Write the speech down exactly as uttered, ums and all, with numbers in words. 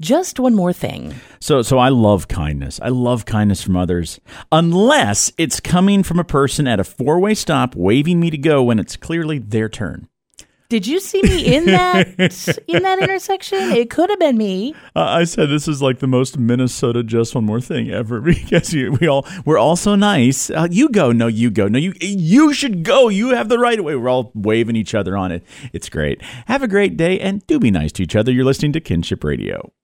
Just one more thing. So so I love kindness. I love kindness from others. Unless it's coming from a person at a four-way stop waving me to go when it's clearly their turn. Did you see me in that in that intersection? It could have been me. Uh, I said this is like the most Minnesota just one more thing ever because you, we all we're all so nice. Uh, you go, no, you go, no, you you should go. You have the right of way. We're all waving each other on it. It's great. Have a great day and do be nice to each other. You're listening to Kinship Radio.